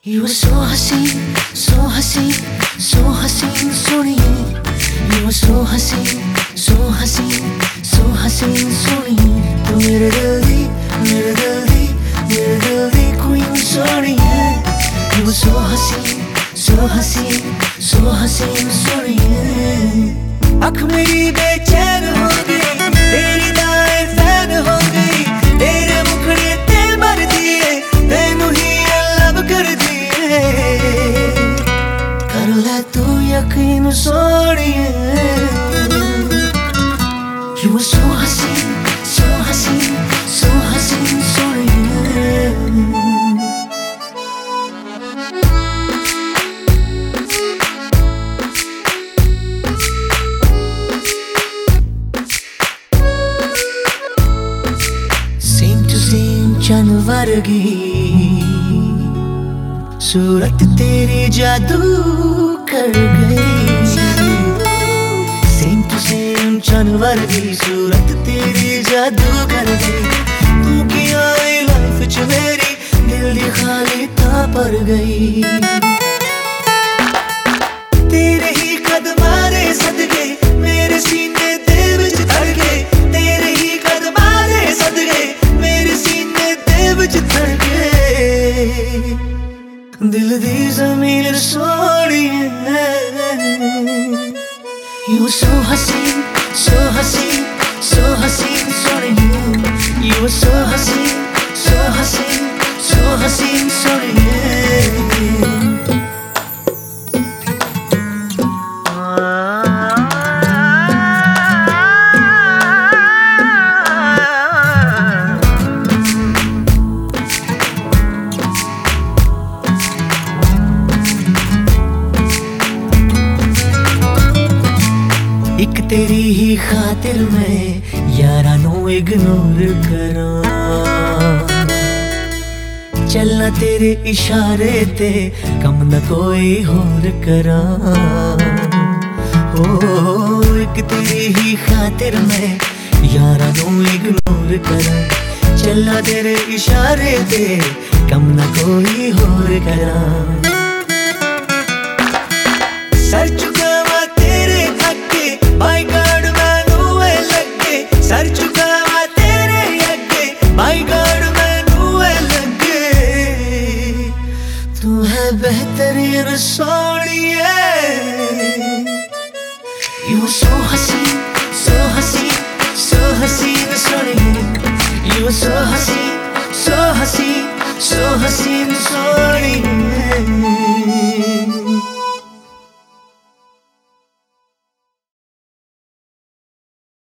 You were so hसीन, so hसीन, so hसीन सोनिए। You were so हसीन, so हसीन, so हसीन सोनिए। तू मेरे दिल दी, मेरे दिल दी, मेरे दिल दी queen सोनिए। You were so हसीन, so हसीन, so हसीन सोनिए। आँख मेरी बेचैन हो गई, तेरी दाएं फैन हो गई, तेरे मुखड़े ते मर दिए, तेनू ही लव कर दिए। कर ले तू यकीन सोनिए। You were so हसीन, so हसीन, so हसीन सोनिए। Same to same चन वर्गी सूरत तेरी जादू कर गई। सेम टू सेम चन वर्गी सूरत तेरी जादू कर गई। तू की आई लाइफ च मेरी दिल दी खाली था पर गई। तेरे ही कदमां दे सदके मेरे सीने दे विच धड़ गए। तेरे ही कदमां दे सदके मेरे सीने दे विच धड़ गए। दिल दी ज़मीन सोनिए। You were so हसीन, so हसीन, so हसीन सोनिए। You were so हसीन, so हसीन, so हसीन सोनिए। एक तेरी ही खातिर मैं यारा नू इग्नोर करा। चलना तेरे इशारे ते कम न कोई होर करा। ओ एक तेरी ही खातिर मैं यारा नू इग्नोर करा। चलना तेरे इशारे ते कम न कोई होर करा। सर चुकावा तेरे अगे माय गॉड मैनू ए लगे। सर चुकावा तेरे अगे माय गॉड मैनू ए लगे। तू है बेहतरीन सोनिए। You were so हसीन, so हसीन, so हसीन सोनिए। You were so हसीन, so हसीन, so हसीन सोनिए।